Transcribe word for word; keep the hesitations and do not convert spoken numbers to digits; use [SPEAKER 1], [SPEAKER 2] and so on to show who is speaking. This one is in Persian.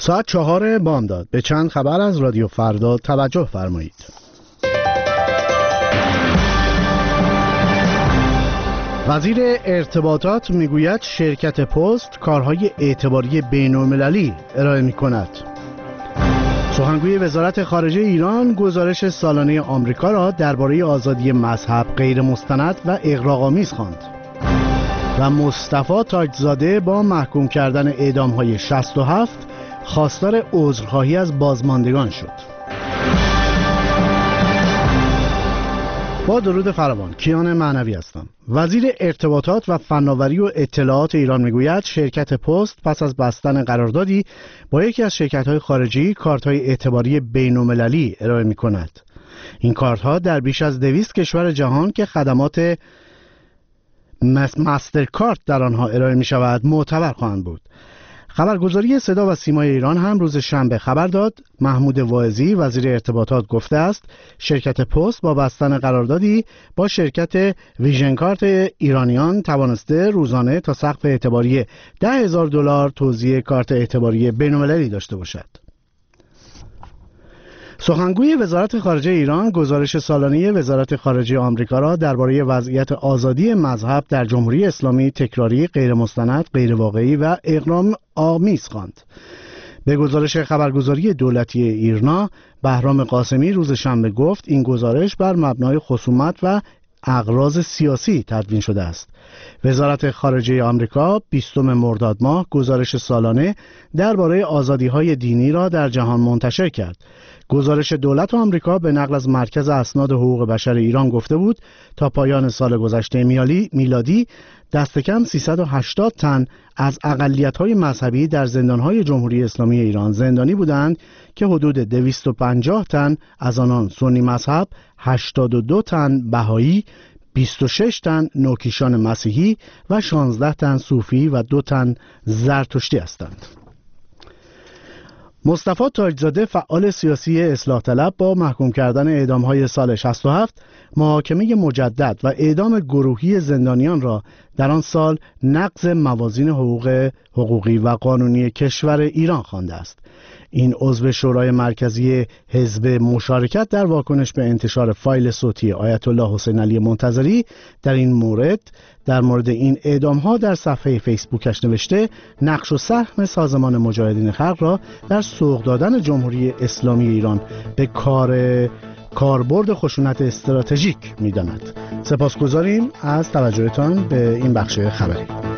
[SPEAKER 1] ساعت چهار بامداد. به چند خبر از رادیو فردا توجه فرمایید. وزیر ارتباطات میگوید شرکت پست کارهای اعتباری بین‌المللی ارائه می‌کند. سخنگوی وزارت خارجه ایران گزارش سالانه آمریکا را درباره آزادی مذهب غیر مستند و اغراق‌آمیز خواند. و مصطفی تاجزاده با محکوم کردن اعدام‌های شصت و هفت خواستار عذرخواهی از بازماندگان شد. با درود فراوان، کیان معنوی هستم. وزیر ارتباطات و فناوری و اطلاعات ایران میگوید شرکت پست پس از بستن قراردادی با یکی از شرکت‌های خارجی کارت‌های اعتباری بین‌المللی ارائه می‌کند. این کارت‌ها در بیش از دویست کشور جهان که خدمات مسترکارت در آنها ارائه می‌شود معتبر خواهند بود. خبرگزاری صدا و سیمای ایران هم روز شنبه خبر داد محمود واعظی وزیر ارتباطات گفته است شرکت پست با بستن قراردادی با شرکت ویژن کارت ایرانیان توانسته روزانه تا سقف اعتباری ده هزار دلار توزیع کارت اعتباری بین‌المللی داشته باشد. سخنگوی وزارت خارجه ایران گزارش سالانه وزارت خارجه آمریکا را درباره وضعیت آزادی مذهب در جمهوری اسلامی تکراری، غیرمستند، غیرواقعی و اغرام آمیز خواند. به گزارش خبرگزاری دولتی ایرنا، بهرام قاسمی روز شنبه گفت این گزارش بر مبنای خصومت و اغراض سیاسی تدوین شده است. وزارت خارجه آمریکا بیستم مرداد ماه گزارش سالانه درباره آزادی‌های دینی را در جهان منتشر کرد. گزارش دولت آمریکا به نقل از مرکز اسناد حقوق بشر ایران گفته بود تا پایان سال گذشته میلادی دست کم سیصد و هشتاد تن از اقلیت‌های مذهبی در زندان‌های جمهوری اسلامی ایران زندانی بودند که حدود دویست و پنجاه تن از آنان سنی مذهب، هشتاد و دو تن بهایی، بیست و شش تن نوکیشان مسیحی و شانزده تن صوفی و دو تن زرتشتی هستند. مصطفی تاجزاده فعال سیاسی اصلاح طلب با محکوم کردن اعدام‌های سال شصت و هفت محاکمه مجدد و اعدام گروهی زندانیان را در آن سال نقض موازین حقوق حقوقی و قانونی کشور ایران خوانده است. این عضو شورای مرکزی حزب مشارکت در واکنش به انتشار فایل صوتی آیت الله حسین علی منتظری در این مورد در مورد این اعدام‌ها در صفحه فیسبوکش نوشته نقش و سهم سازمان مجاهدین خلق را در سوق دادن جمهوری اسلامی ایران به کار کاربرد خشونت استراتژیک می‌داند. سپاسگزاریم از توجهتان به این بخش خبری.